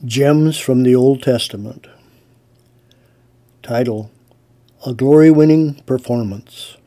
Gems from the Old Testament. Title: A Glory-Winning Performance.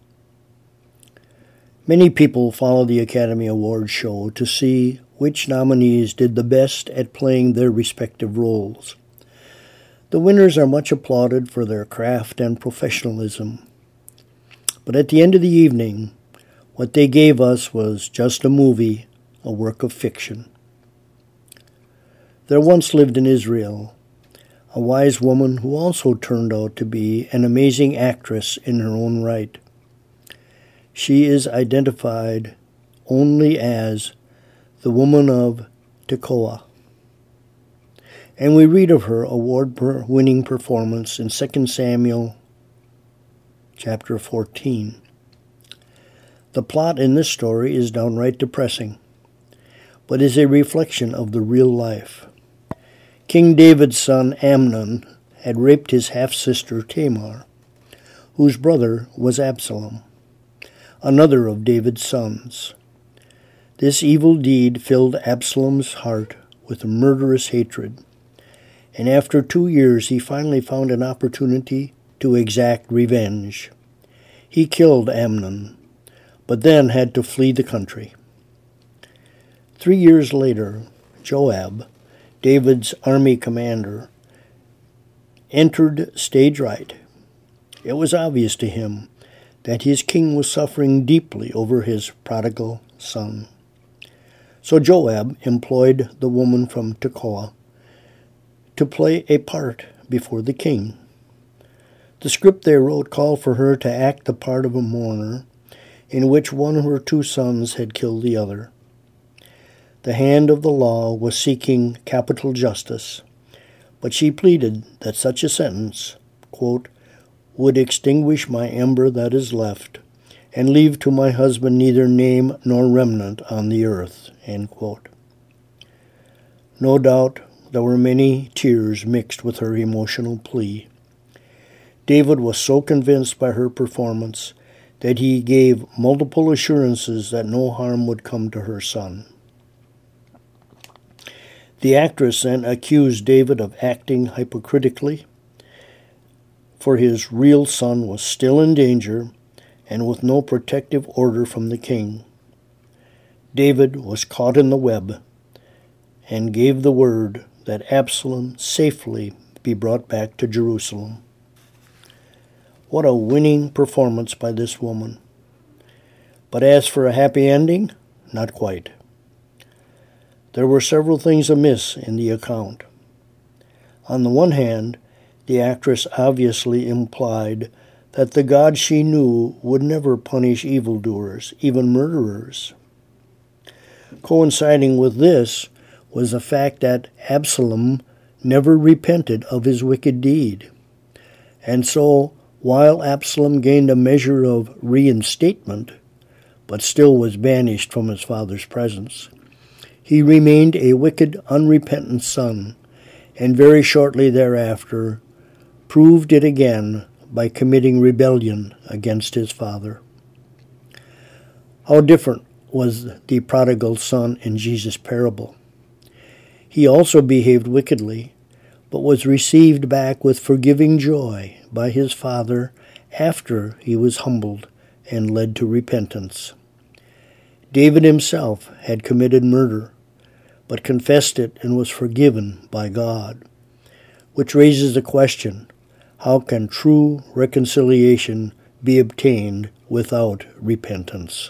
Many people follow the Academy Awards show to see which nominees did the best at playing their respective roles. The winners are much applauded for their craft and professionalism. But at the end of the evening, what they gave us was just a movie, a work of fiction. There once lived in Israel a wise woman who also turned out to be an amazing actress in her own right. She is identified only as the woman of Tekoa. And we read of her award-winning performance in 2 Samuel chapter 14. The plot in this story is downright depressing, but is a reflection of the real life. King David's son Amnon had raped his half-sister Tamar, whose brother was Absalom, another of David's sons. This evil deed filled Absalom's heart with murderous hatred, and after 2 years he finally found an opportunity to exact revenge. He killed Amnon, but then had to flee the country. 3 years later, Joab, David's army commander, entered stage right. It was obvious to him that his king was suffering deeply over his prodigal son. So Joab employed the woman from Tekoa to play a part before the king. The script they wrote called for her to act the part of a mourner in which one of her 2 sons had killed the other. The hand of the law was seeking capital justice, but she pleaded that such a sentence, quote, would extinguish my ember that is left, and leave to my husband neither name nor remnant on the earth, end quote. No doubt there were many tears mixed with her emotional plea. David was so convinced by her performance that he gave multiple assurances that no harm would come to her son. The actress then accused David of acting hypocritically, for his real son was still in danger and with no protective order from the king. David was caught in the web and gave the word that Absalom safely be brought back to Jerusalem. What a winning performance by this woman. But as for a happy ending, not quite. There were several things amiss in the account. On the one hand, the actress obviously implied that the God she knew would never punish evildoers, even murderers. Coinciding with this was the fact that Absalom never repented of his wicked deed. And so, while Absalom gained a measure of reinstatement, but still was banished from his father's presence, he remained a wicked, unrepentant son, and very shortly thereafter proved it again by committing rebellion against his father. How different was the prodigal son in Jesus' parable. He also behaved wickedly, but was received back with forgiving joy by his father after he was humbled and led to repentance. David himself had committed murder, but confessed it and was forgiven by God, which raises the question, how can true reconciliation be obtained without repentance?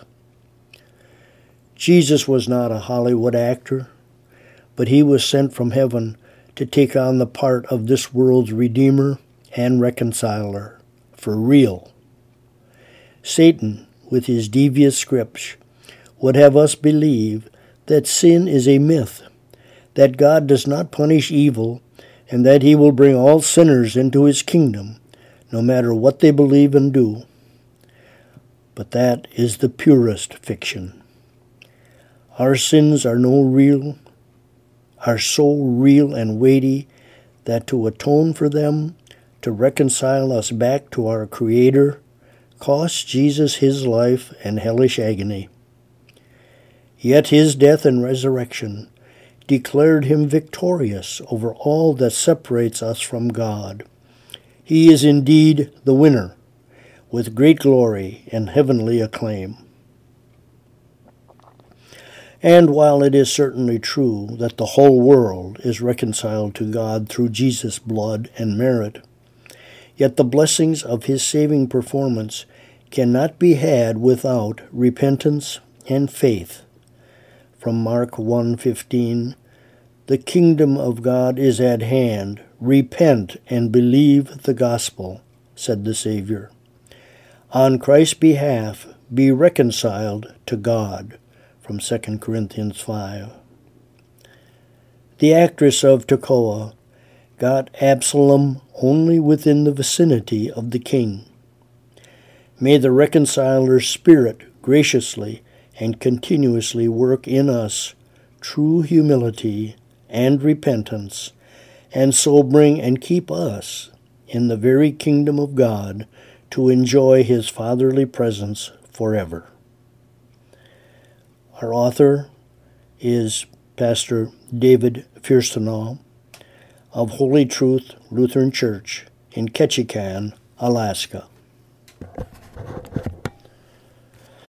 Jesus was not a Hollywood actor, but he was sent from heaven to take on the part of this world's Redeemer and Reconciler, for real. Satan, with his devious scripts, would have us believe that sin is a myth, that God does not punish evil, and that he will bring all sinners into his kingdom, no matter what they believe and do. But that is the purest fiction. Our sins are so real and weighty that to atone for them, to reconcile us back to our Creator, cost Jesus his life and hellish agony. Yet his death and resurrection declared him victorious over all that separates us from God. He is indeed the winner, with great glory and heavenly acclaim. And while it is certainly true that the whole world is reconciled to God through Jesus' blood and merit, yet the blessings of his saving performance cannot be had without repentance and faith. From Mark 1:15, "The kingdom of God is at hand. Repent and believe the gospel," said the Savior. On Christ's behalf, be reconciled to God. From 2 Corinthians 5. The actress of Tekoa got Absalom only within the vicinity of the king. May the reconciler's spirit graciously and continuously work in us true humility and repentance, and so bring and keep us in the very kingdom of God to enjoy his fatherly presence forever. Our author is Pastor David Fürstenau of Holy Truth Lutheran Church in Ketchikan, Alaska.